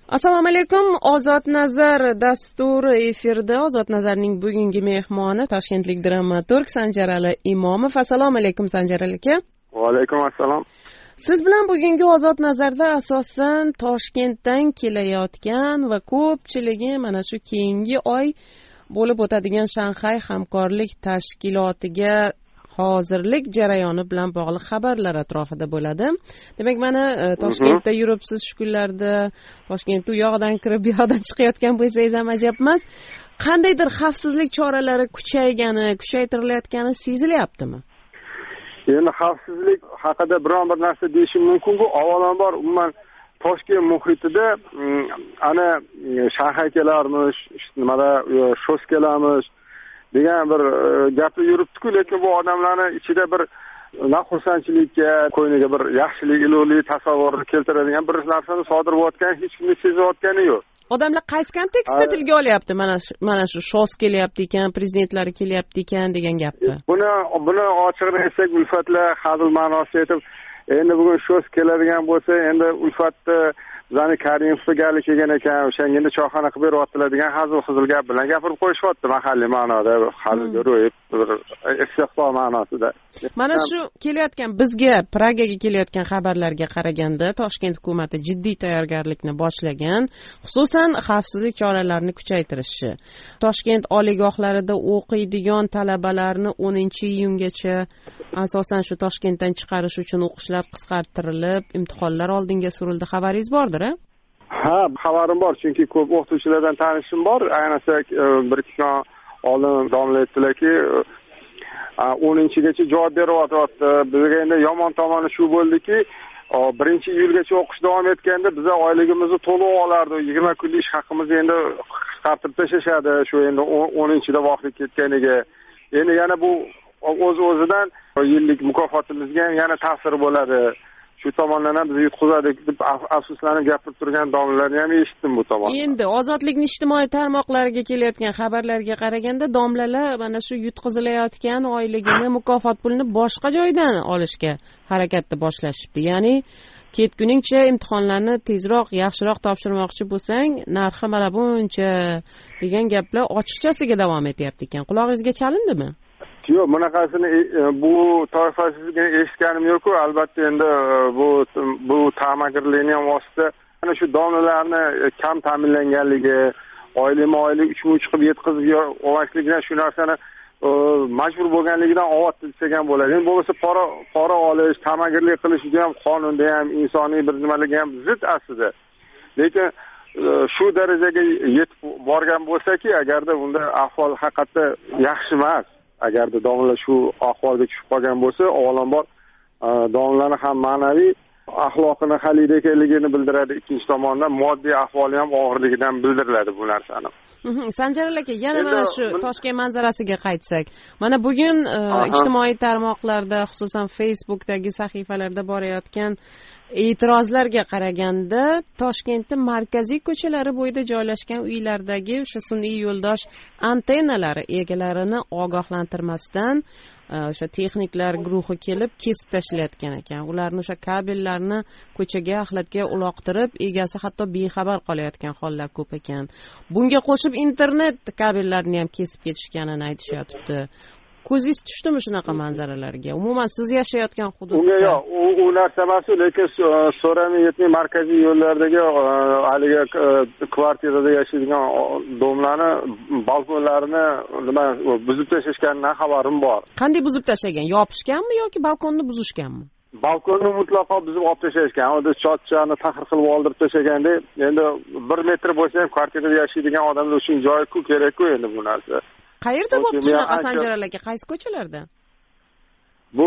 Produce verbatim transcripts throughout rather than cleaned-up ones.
Assalomu alaykum. Ozod Nazar dasturi efirda. Ozod Nazarning bugungi mehmoni toshkentlik dramaturg Sanjarali Imomov. Assalomu alaykum Sanjarali aka. Va alaykum assalom. Siz bilan bugungi Ozod Nazarda asosan Toshkentdan kelayotgan va ko'pchiligi mana shu keyingi oy bo'lib o'tadigan Shanxay hamkorlik tashkilotiga hozirlik jarayoni bilan bog'liq xabarlar atrofida bo'ladi. Demak, mana Toshkentda yuribsiz shu kunlarda. Toshkentda u yoqdan kirib, bu yoqdan chiqayotgan bo'lsangiz ham ajab emas. Qandaydir xavfsizlik choralari kuchaygani, kuchaytirilayotgani sezilyaptimi? Endi xavfsizlik haqida biron bir narsa deyishim mumkin-ku, avvalambor umuman Toshkent muhitida ana Shanxay kelarmish, nimada shoskalarmish degan bir gaplar yuribdi-ku, lekin bu odamlarni ichida bir na xursandchilikka, qo'yniga bir yaxshilik, ilohiy tasavvurni keltiradigan bir narsani sodir bo'layotgani hech kimni sezayotgani yo'q. Odamlar qaysi kontekstda tilga olyapti? Mana mana shu shos kelyapti ekan, prezidentlari kelyapti ekan degan gapni. Buni buni ochiqroq aytsak, ulfatlar hazil ma'nosida aytib, endi bugun shos keladigan bo'lsa, endi ulfatni bizani Karimov gali kelgan ekan, o'shangina choyxona qilib beryaptilar degan hazil xizil gap bilan gapirib qo'yishyapti mahalliy ma'noda, hazilga ro'yib, bir istehzo ma'nosida. Mana shu kelayotgan bizga Pragaga kelayotgan xabarlarga qaraganda, Toshkent hukumati jiddiy tayyorgarlikni boshlagan, xususan xavfsizlik choralarini kuchaytirishi. Toshkent oliygohlarida o'qiydigan talabalarni o'ninchi iyungacha asosan shu Toshkentdan chiqarish uchun o'qishlar qisqartirilib, imtihonlar oldinga surildi. Xabaringiz bordir? Ha, xabarim bor, chunki ko'p o'qituvchilardan tanishim bor. Ayniqsa bir ikki kun oldin domla aytdilarki, o'ninchigacha javob beryapti. Bizga endi yomon tomoni shu bo'ldiki, birinchi iyulgacha o'qish davom etganda biza oyligimizni to'liq olardi. yigirma kunlik ish haqimizni endi qisqartirib tashlashadi. Shu endi o'ninchida vaqt ketganiga. Endi yana bu o'z-o'zidan yillik mukofotimizga ham yana ta'sir bo'ladi. Shu tomondan ham biz yutqizadi deb afsuslanib gapirib turgan domlalarni ham eshitdim bu tomondan. Endi Ozodlikning ijtimoiy tarmoqlariga kelayotgan xabarlarga qaraganda domlalar mana shu yutqizilayotgan oyligini, mukofot pulini boshqa joydan olishga harakatni boshlashibdi. Ya'ni ketguningcha imtihonlarni tezroq, yaxshiroq topshirmoqchi bo'lsang, narxi mana buncha degan gaplar ochiqchasiga davom etyapti ekan. Qulog'ingizga chalindimi? Yo'q, bunaqasini bu toifasizga eshitganim yo'q-ku. Albatta endi bu bu ta'magirlikning ham vosita ana shu domlalarni kam ta'minlanganligi, oylama oylik uch ming chiqib yetkazib olmasligidan shu narsani majbur bo'lganligidan ovoz degan bo'ladi. Endi bo'lmasa pora pora olish, ta'magirlik qilish ham qonunda ham, insoniy bir nimalarga ham zid aslida. Lekin shu darajaga yetib borgan bo'lsa-ki, agarda unda ahvol haqiqatda yaxshi emas, agarda domlalar shu ahvolga tushib qolgan bo'lsa, avvalambor domlalarning ham ma'naviy axloqini xalida ekanligini bildiradi, ikkinchi tomondan moddiy ahvoli ham og'irligidan bildiriladi bu narsani. Sanjarali aka, yana mana shu Toshkent manzarasiga qaytsak, mana bugun ijtimoiy tarmoqlarda, xususan Facebookdagi sahifalarda borayotgan e'tirozlarga qaraganda, Toshkentning markaziy ko'chalari bo'yida joylashgan uylardagi o'sha sun'iy yo'ldosh antennalari egalarini ogohlantirmasdan o'sha texniklar guruhi kelib kesib tashlayotgan ekan. Ularni o'sha kabellarni ko'chaga, axlatga uloqtirib, egasi hatto bexabar qolayotgan hollar ko'p ekan. Bunga qo'shib internet kabellarini ham kesib ketishganini aytishyapti. Ko'zingiz tushdimi shunaqa manzaralarga? Umuman siz yashayotgan hududda? Unga yo'q, u, u narsa emas, lekin so'ramay yetmay markaziy yo'llardagi haligi kvartirada yashaydigan domlarni balkonlarini nima buzib tashlashganidan xabarim bor. Qanday buzib tashlagan? Yopishganmi yoki balkonni buzishganmi? Balkonni mutlaqo buzib olib tashlashgan. Unda chotchani tahir qilib oldirib tashlaganda, endi bir metr bo'lsa ham kvartirada yashaydigan odamlar uchun joy-ku kerak-ku endi bu narsa. Qayerda bo'lib shunaqa Sanjarali aka? Qaysi ko'chalarda? Bu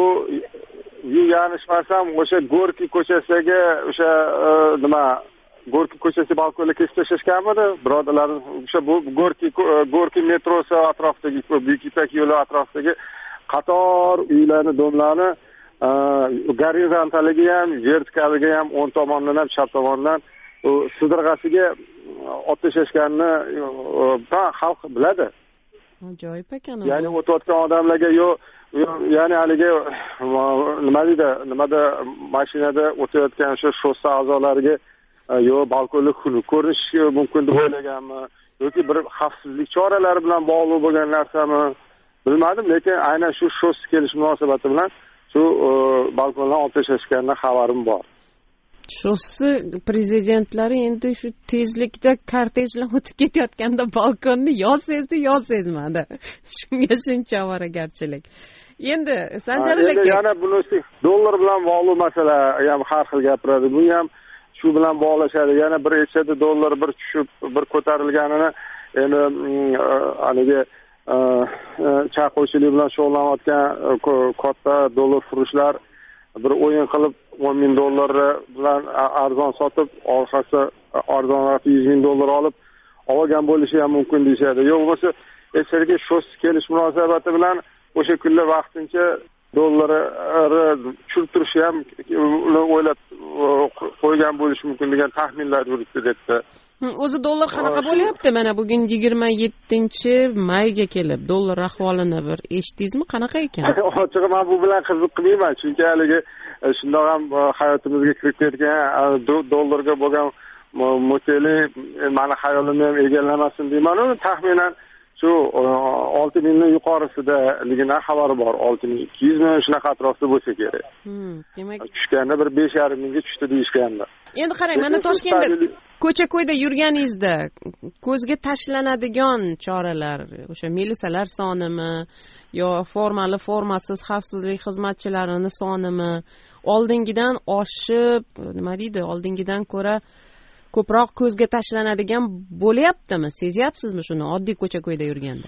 yanglishmasam o'sha Gorkiy ko'chasidagi o'sha nima Gorkiy ko'chasi balkonga kesib tashlashganmidi? Birodalar, o'sha bu Gorkiy Gorkiy metrosi atrofidagi Buyuk Ipak yo'li atrofidagi qator uylarni, domlarni gorizontaligi ham, vertikaliga ham o'ng tomondan ham chap tomondan sidirg'asiga olib tashlashganini xalq biladi. Ajoyib ekan. Ya'ni o'tayotgan odamlarga yo ya'ni haligi nima deydi, nimada mashinada o'tayotgan o'sha shossa a'zolariga yo balkonda xunuk ko'rinishi mumkin deb o'ylaganmi yoki bir xavfsizlik choralari bilan bog'liq bo'lgan narsami bilmadim, lekin aynan shu shoss kelish munosabati bilan shu balkondan olib tashlashganidan xabarim bor. Shosi prezidentlari endi shu tezlikda kortej bilan o'tib ketayotganda balkonni yo sezdi yo sezmadi. Shunga shuncha ovoragarchilik. Endi Sanjarali aka, yana bunisi dollar bilan bog'liq masala ham har xil gapiradi. Bu ham shu bilan bog'lashadi. Yana bir echada dollar bir tushib, bir ko'tarilganini endi haligi chaquvchilik bilan shug'ullanayotgan katta dollar furushlar bir o'yin qilib o'n ming dollar bilan arzon sotib, orqasi arzonroq yuz ming dollar olib olgan bo'lishi ham mumkin deyshadi. Yo'q bo'lsa, echirga shoss kelish munosabati bilan o'sha kunlar vaqtincha dollarni tushirtirishi ham o'ylab qo'ygan bo'lishi mumkin degan taxminlar yuribdi debdi. O'zi dollar qanaqa bo'lyapti? Mana bugun yigirma yettinchi mayga kelib dollar ahvolini bir eshitdingizmi? Qanaqa ekan? Ochig'i men bu bilan qiziqmayman, chunki haligi shundoq ham hayotimizga kirib ketgan dollarga bo'lgan muteli meni hayolimni ham egallamasin deyman. Uni taxminan shu olti mingni yuqorisida-ligidan xabari bor. olti ming ikki yuz ming shunaqa atrofida bo'lsa kerak. Hmm, demak, tushganda bir besh yarim mingga tushdi deyishgandi. Endi qarang, mana Toshkentda ko'cha-ko'yda yurganingizda ko'zga tashlanadigan choralar, o'sha milisalar sonimi yo formali formasiz xavfsizlik xizmatchilarining sonimi oldingidan oshib, nima deydi, oldingidan ko'ra ko'proq ko'zga tashlanadigan bo'lyaptimi? Sezyapsizmi shuni oddiy ko'cha-ko'yda yurganda?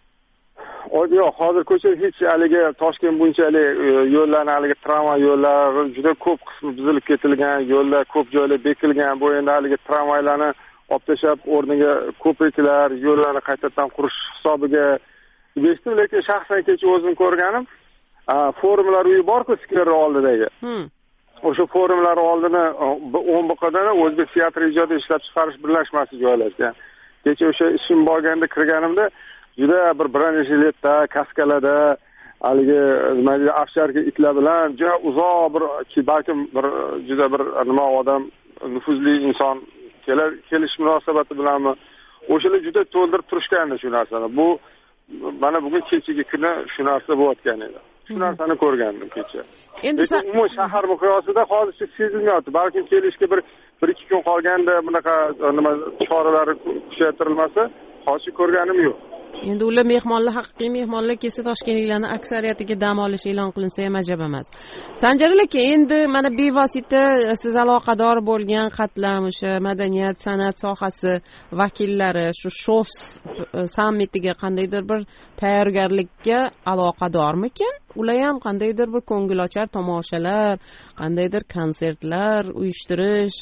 Yo'q, hozir ko'cha hech haligi Toshkent bunchalik yo'llarni haligi tramvay yo'llari juda ko'p qismi buzilib ketilgan, yo'llar ko'p joylar bekilgan. Bu endi haligi tramvaylarni olib tashlab o'rniga ko'priklar, yo'llarni qaytadan qurish hisobiga eshitdim, lekin shaxsan kecha o'zim ko'rganim, forumlar uyi bor-ku, skver oldidagi. O'sha forumlar oldini o'n biqadan O'zbek teatr ijod ishlab chiqarish birlashmasi joylashgan. Kecha o'sha ishim bo'lganda kirganimda juda bir bronjeshiletda, kaskalarda, haligi nima deydi, afsharka itlar bilan juda uzoq bir, balkim bir juda bir nima odam, nufuzli inson kelar kelish munosabati bilanmi, o'shalar juda to'ldirib turishgandi shu narsani. Bu mana bugun kechagi kuni shu narsa bo'layotgan edi. Shu narsani ko'rgandim kecha. Endi umuman shahar miqyosida hozircha sezilmayapti. Balkim kelishga bir bir ikki kun qolganda bunaqa nima choralar kuchaytirilmasa, hozir ko'rganim yo'q. Endi ular mehmonlar, haqiqiy mehmonlar kelsa, toshkentliklarning aksariyatiga dam olish e'lon qilinsa ham ajab emas. Sanjarali aka, endi mana bevosita siz aloqador bo'lgan qatlam o'sha madaniyat, san'at sohasi vakillari shu shoss sammitiga qandaydir bir tayyorgarlikka aloqadormikan? Ular ham qandaydir bir ko'ngilochar tomoshalar, qandaydir konsertlar uyushtirish,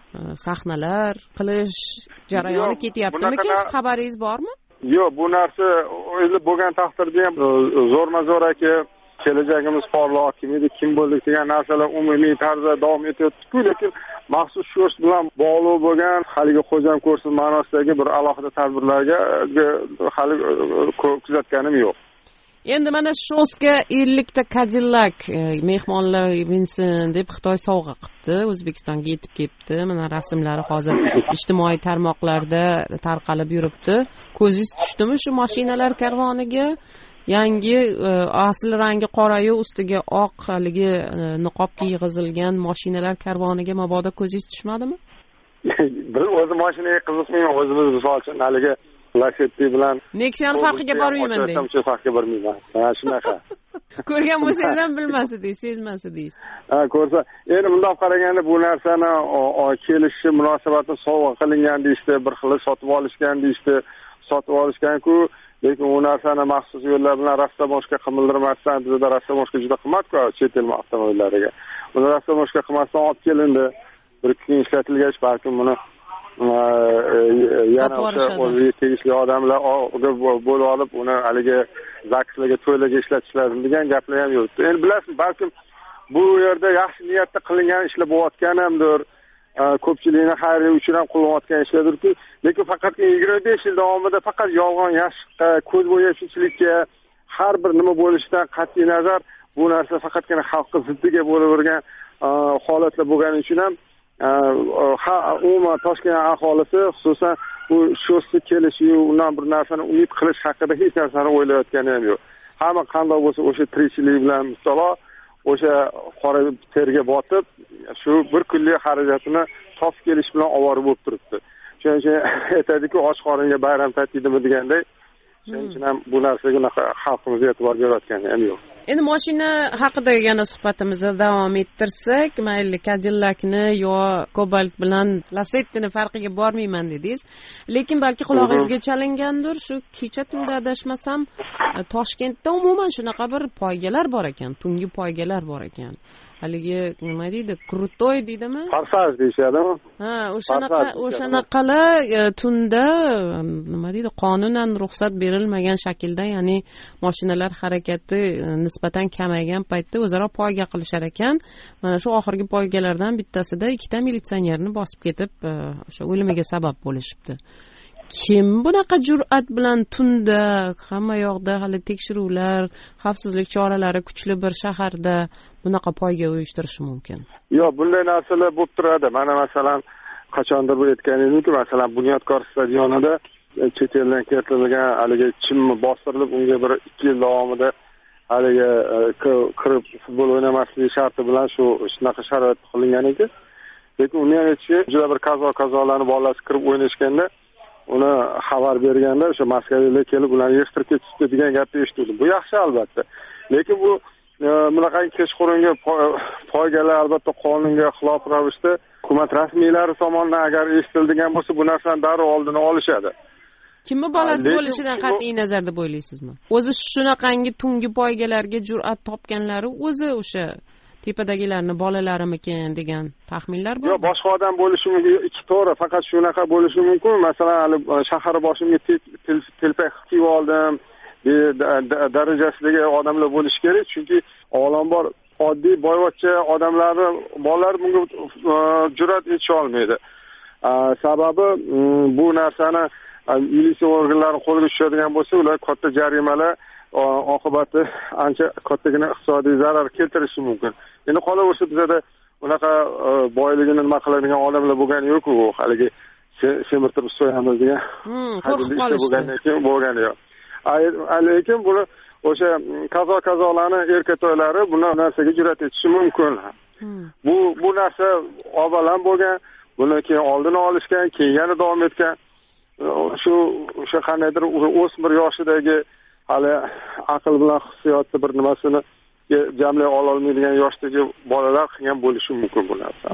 sahnalar qilish jarayoni ketyaptimikan? Xabaringiz bormi? Yo'q, bu narsa o'zi bo'lgan taqdirda ham zo'rma-zo'r aka, kelajagimiz porloq, kim edi, kim bo'ldik degan narsalar umumiy tarzda davom etayotdi-ku, lekin maxsus shoss bilan bog'liq bo'lgan haligi xo'jam ko'rsin ma'nosidagi bir alohida tadbirlarga hali kuzatganim yo'q. Endi mana shossga ellikta Cadillac mehmonlar binsin deb Xitoy sovg'a qilibdi, O'zbekistonga yetib kelibdi. Mana rasmlari hozir ijtimoiy tarmoqlarda tarqalib yuribdi. Ko'zingiz tushdimi shu mashinalar karvoniga? Yangi asl rangi qora-yu ustiga oq haligi niqob kiyg'izilgan mashinalar karvoniga mabodo ko'zingiz tushmadimi? Bir o'zi mashinaga qiziqmayman, o'zimiz misol uchun haligi Lacetti bilan Nexia'ning farqiga bormayman deysiz. O'sha farqiga bormayman. Ha, shunaqa. Ko'rgan bo'lsangiz ham bilmas edingiz, sezmas edingiz. Ha, ko'rsa, endi bundoq qaraganda bu narsani kelishi munosabati sovg'a qilingan deyishdi, bir xil sotib olishgan deyishdi, sotib olishgan-ku, lekin u narsani maxsus yo'llar bilan rassamoshka qimildirmasdan, bizda rassamoshka juda qimmat-ku chet el avtomobillariga. Buni rassamoshka qilmasdan olib kelindi. Bir kun ishlatilgach, balkim buni yana o'ziga tegishli odamlar bo'lib olib, uni haligi zakslarga, to'ylarga ishlatishlari degan gaplar ham yuribdi. Endi bilasiz, balkim bu yerda yaxshi niyatda qilingan ishlar bo'layotgan hamdir, ko'pchilikni xayri uchun ham qilinayotgan ishlardir-ku, lekin faqat yigirma besh yil davomida faqat yolg'on yashiqqa, ko'z bo'yashchilikka, har bir nima bo'lishidan qat'iy nazar bu narsa faqatgina xalqqa ziddiga bo'lavergan holatlar bo'lgani uchun ham umuman Toshkent aholisi xususan bu sho'si kelishi undan bir narsani umid qilish haqida hech narsani o'ylayotgani ham yo'q. Hamma qanday bo'lsa o'sha tirikchilik bilan muttalo o'sha qora terga botib shu bir kunlik xarajatini topib kelish bilan ovora bo'lib turibdi. Shuning uchun aytadiki, och qoringa bayram tatidimi deganday. Shuning uchun ham bu narsaga xalqimiz e'tibor berayotgani ham yo'q. Endi mashina haqida yana suhbatimizni davom ettirsak, mayli Cadillac'ni yo Cobalt bilan Lacetti'ni farqiga bormayman dedingiz. Lekin balki qulog'ingizga chalingandir, shu kecha tunda adashmasam, Toshkentda umuman shunaqa bir poygalar bor ekan, tungi poygalar bor ekan. Haligi nima deydi, krutoy deydimi? Farsaj deyishadimi? Ha, o'shanaqa o'shanaqalar tunda nima deydi, qonunan ruxsat berilmagan shaklda, ya'ni mashinalar harakati nisbatan kamaygan paytda o'zaro poyga qilishar ekan. Mana shu oxirgi poygalardan bittasida ikkita militsionerni bosib ketib, o'sha o'limiga sabab bo'lishibdi. Kim bunaqa jur'at bilan tunda hamma yoqda hali tekshiruvlar, xavfsizlik choralari kuchli bir shaharda bunaqa poyga uyushtirishi mumkin? Yo'q, bunday narsalar bo'lib turadi. Mana masalan, qachondir bu aytganingizki, masalan, Bunyodkor stadionida chet eldan keltirilgan haligi chimni bostirilib, unga bir ikki yil davomida haligi kirib futbol o'ynamaslik sharti bilan shu shunaqa sharoit qilingan ekan. Lekin uni ham aytishga juda bir qazo-qazolarni bolasi kirib o'ynashganda uni xabar berganda o'sha Moskvaliklar kelib ularni yig'ishtirib ketishdi degan gapni eshitdim. Bu yaxshi albatta. Lekin bu bunaqa kechqurungi poygalar albatta qonunga xilof ravishda hukumat rasmiylari tomonidan agar eshitilgan bo'lsa, bu narsani darrov oldini olishadi. Kimni bolasi bo'lishidan qat'iy nazarda bo'ylaysizmi? O'zi shunaqangi tungi poygalarga jur'at topganlari o'zi o'sha tepadagilarni bolalarimikin degan taxminlar bor. Yo'q, boshqa odam bo'lishi mumkin. Ikki to'g'ri, faqat shunaqa bo'lishi mumkin. Masalan, shahar boshimga telpak kiyib oldim darajasidagi odamlar bo'lishi kerak, chunki avvalambor oddiy boyvachcha odamlarni bolalar bunga jur'at etisha olmaydi. Sababi bu narsani militsiya organlari qo'lga tushadigan bo'lsa, ular katta jarimalar oqibati ancha kattagina iqtisodiy zarar keltirishi mumkin. Endi qolaversa bizda unaqa boyligini nima qiladigan odamlar bo'lgani yo'q-ku, haligi semirtirib so'yamiz degan. Qo'rqib qolishdi. Bo'lgani yo'q. Lekin buni o'sha qazo-qazolarni erka to'ylari bu narsaga jur'at etishi mumkin. Bu bu narsa avval bo'lgan, buni keyin oldini olishgan, keyin yana davom etgan. Shu o'sha qandaydir o'smir yoshidagi hali aql bilan hissiyotni bir nimasini jamlay ololmaydigan yoshdagi bolalar qilgan bo'lishi mumkin bu narsa.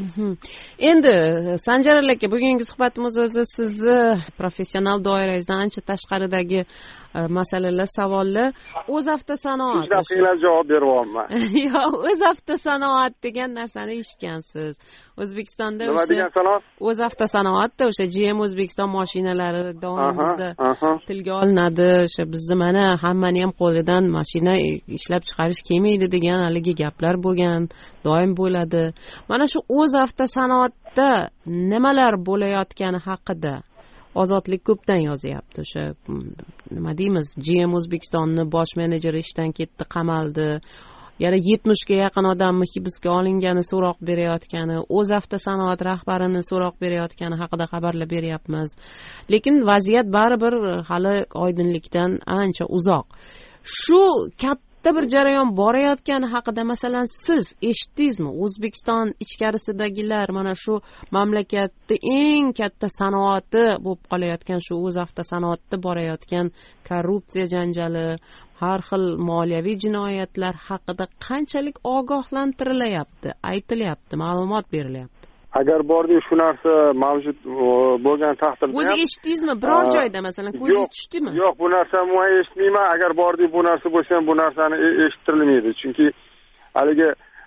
Endi Sanjar aka, bugungi suhbatimiz o'zi sizni professional doirangizdan ancha tashqaridagi masalalar, savollar. O'zavtosanoat. Shunday javob beryapman. Yo'q, o'zavtosanoat degan narsani eshitgansiz. O'zbekistonda nima degan sanoat? O'zavtosanoatda o'sha G M O'zbekiston mashinalari doimizda tilga olinadi. O'sha bizni mana hammani ham qo'lidan mashina ishlab chiqarish kelmaydi degan haligi gaplar bo'lgan, doim bo'ladi. Mana shu o'zavtosanoatda nimalar bo'layotgani haqida Ozodlik ko'pdan yozyapti. O'sha nima deymiz, G M O'zbekistonni bosh menejeri ishdan ketdi, qamaldi. Yana yetmishga yaqin odamni hibsga olingani, so'roq berayotgani, O'zavtosanoat rahbarini so'roq berayotgani haqida xabarlar beryapmiz. Lekin vaziyat baribir hali oydinlikdan ancha uzoq. Shu katta bir jarayon borayotgani haqida masalan siz eshitdingizmi? O'zbekiston ichkarisidagilar mana shu mamlakatda eng katta sanoati bo'lib qolayotgan shu o'zavtosanoatda borayotgan korrupsiya janjali, har xil moliyaviy jinoyatlar haqida qanchalik ogohlantirilyapti, aytilyapti, ma'lumot berilyapti? Agar bordi shu narsa mavjud bo'lgan taqdirda o'zi eshitdingizmi biror joyda masalan ko'zingiz tushdimi? Yo'q, bu narsa men eshitmayman. Agar bordi bu narsa bo'lsa ham bu narsani eshittirilmaydi. Chunki haligi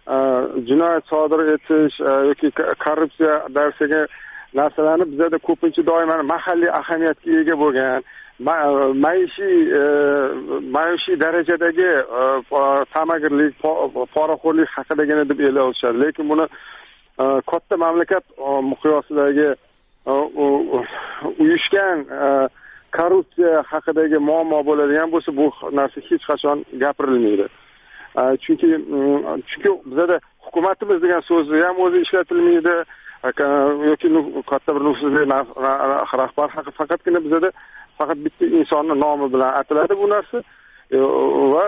jinoyat sodir etish yoki korrupsiya darsaga narsalarni bizda ko'pincha doimo mahalliy ahamiyatga ega bo'lgan, maishiy maishiy darajadagi ta'magirlik, poraxo'rlik haqidagina deb o'ylashadi. Lekin buni katta mamlakat miqyosidagi uyushgan korrupsiya haqidagi muammo bo'ladigan bo'lsa, bu narsa hech qachon gapirilmaydi. Chunki chunki bizda hukumatimiz degan so'zni ham o'zi ishlatilmaydi. yoki katta bir nufuzli rahbar haqi faqatgina bizada faqat bitta insonni nomi bilan ataladi bu narsa va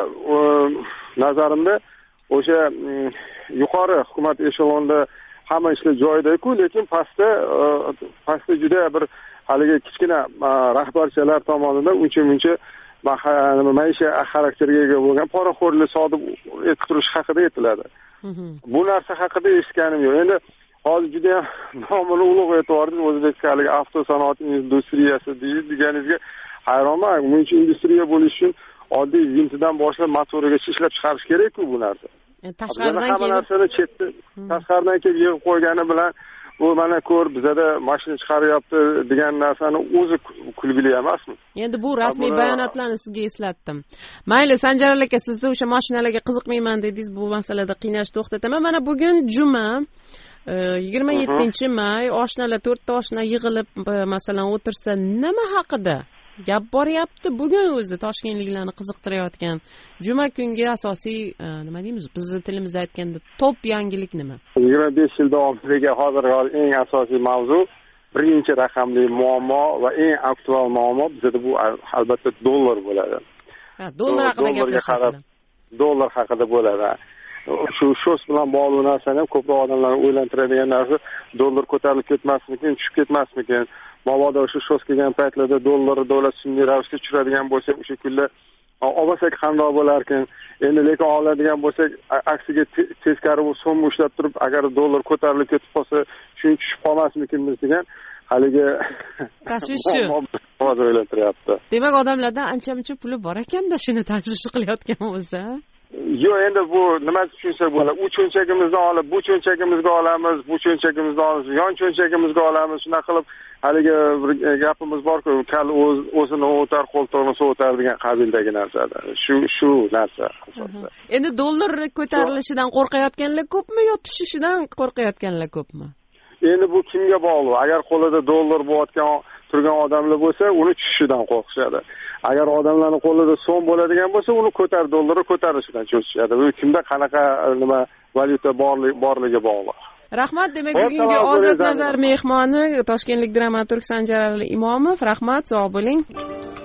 nazarimda o'sha yuqori hukumat eshelonida hamma ishlar joyida-ku, lekin pastda pastda juda bir haligi kichkina rahbarchalar tomonidan uncha-muncha maishiy xarakterga ega bo'lgan poraxo'rlik sodir etib turish haqida aytiladi. Bu narsa haqida eshitganim yo'q. Endi hozir juda ham nomini ulug' e'tiboringiz o'zbekistonlik avtosanoat industriyasi deganingizga hayronman. Buncha industriya bo'lish uchun oddiy vintidan boshlab motorigacha ishlab chiqarish kerak-ku bu narsa. Tashqaridan hamma narsani chetda tashqaridan kelib yig'ib qo'ygani bilan bu mana ko'r bizada mashina chiqaryapti degan narsani o'zi kulgili emasmi? Endi bu rasmiy bayonotlarni sizga eslatdim. Mayli, Sanjar aka, sizni o'sha mashinalarga qiziqmayman dedingiz, bu masalada qiynashni to'xtataman. Mana bugun juma yigirma yettinchi may, oshnalar to'rtta oshna yig'ilib masalan o'tirsa, nima haqida gap boryapti? Bugun o'zi toshkentliklarni qiziqtirayotgan juma kungi asosiy nima deymiz, bizni tilimizda aytganda top yangilik nima? yigirma besh yil davomidagi hozirgi eng asosiy mavzu, birinchi raqamli muammo va eng aktual muammo bizda bu albatta dollar bo'ladi. Ha, dollar haqida gaplashasizlar. Dollar haqida bo'ladi. Shu shos bilan bog'liq narsani ham ko'proq odamlarni o'ylantiradigan narsa, dollar ko'tarilib ketmasmikin, tushib ketmasmikin. Mabodo shu shos kelgan paytlarda dollar davlat sun'iy ravishda tushiradigan bo'lsak, o'sha kunlar olmasak qandoq bo'lar ekan. Endi lekin oladigan bo'lsak, aksiga teskari bu so'm ushlab turib, agar dollar ko'tarilib ketib qolsa, shuni tushib qolmasmikinmiz degan haligi tashvishchi hozir o'ylantiryapti. Demak, odamlardan ancha-muncha puli bor ekanda, shuni tashvish qilayotgan bo'lsa. Yo'q, endi bu nima tushunsak bo'ladi. U cho'nchagimizdan olib, bu cho'nchagimizga olamiz, bu cho'nchagimizdan olib, yon cho'nchagimizga olamiz. Shuna qilib haligi bir gapimiz bor-ku, kal o'zini o'tar, qo'ltig'ini sovutar degan qabildagi narsalar. Shu shu narsa asosida. Endi dollar ko'tarilishidan qo'rqayotganlar ko'pmi yo tushishidan qo'rqayotganlar ko'pmi? Endi bu kimga bog'liq? Agar qo'lida dollar bo'layotgan turgan odamlar bo'lsa, uni tushishidan qo'rqishadi. Agar odamlarning qo'lida so'm bo'ladigan bo'lsa, uni ko'tar dollarni ko'tarishidan cho'chishadi. Bu kimda qanaqa nima valyuta borligi bog'liq. Rahmat. Demak, bugungi Ozod nazar mehmoni toshkentlik dramaturg Sanjar Imomov. Rahmat, sog' bo'ling.